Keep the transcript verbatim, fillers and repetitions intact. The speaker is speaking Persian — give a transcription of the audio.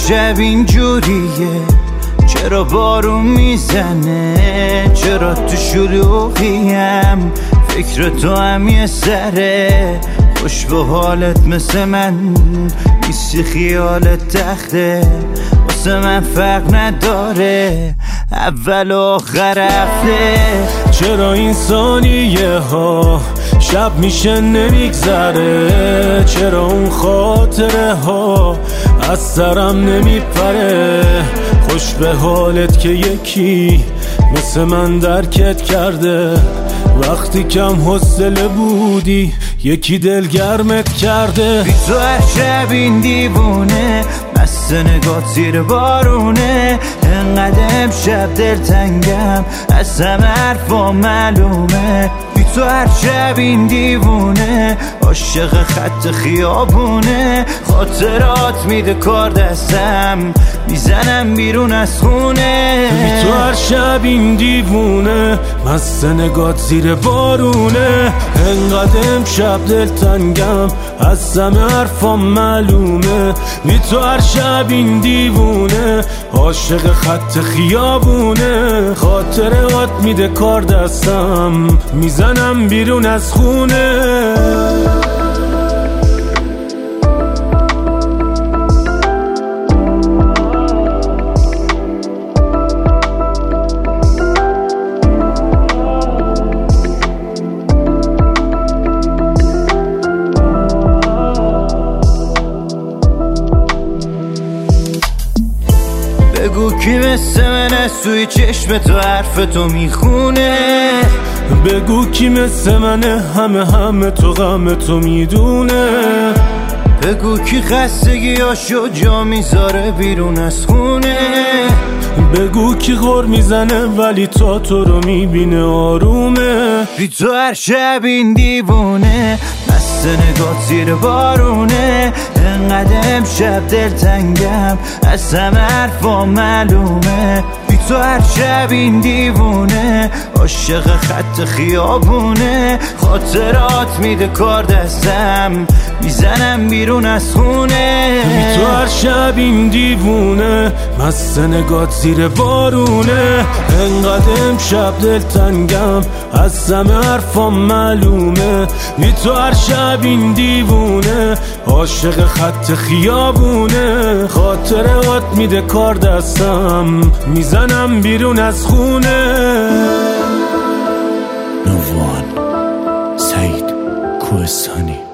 شب اینجوریه؟ چرا بارون میزنه؟ چرا تو شلوغیم؟ فکر تو هم یه سره، خوش به حالت مثل من نیستی، خیالت تخته واسه من فرق نداره اول و آخر هفته. چرا این ثانیه ها شب میشه نمیگذره؟ چرا اون خاطره ها از سرم نمیپره؟ خوش به حالت که یکی مثل من درکت کرده، وقتی کم حوصله بودی یکی دلگرمت کرده. بی تو هر شب این دیوونه، مست نگات زیر بارونه، انقدر امشب دلتنگم از همه حرفا معلومه. بی تو هر شب این دیوونه، عاشق خط خیابونه، خاطرات میده کار دستم میزنم بیرون از خونه. بی تو هر شب این دیوونه، مست نگات زیر بارونه، انقدر امشب دلتنگم از همه حرفا معلومه. بی تو هر شب این دیوونه، عاشق خط خیابونه، خاطرات میده کار دستم میزنم بیرون از خونه. بگو کی مثل من از توی چشم تو حرف تو میخونه؟ بگو کی مثل منه همه همه تو غم تو میدونه؟ بگو کی خستگیاشو جا میذاره بیرون از خونه؟ بگو کی غر میزنه ولی تا تو رو میبینه آرومه؟ بی تو هر شب این دیوونه، مست نگات زیر بارونه، انقدر امشب دلتنگم از همه حرفا معلومه. بی تو هر شب این دیوونه، عاشق خط خیابونه، خاطرات میده کار دستم میزنم بیرون از خونه. بی تو هر شب این دیوونه، مست نگات زیر بارونه، انقدر امشب دلتنگم از همه حرفا معلومه. بی تو هر شب این دیوونه، عاشق خط خیابونه، خاطرات میده کار دستم میزنم بیرون از خونه. نووان سعید کوهستانی.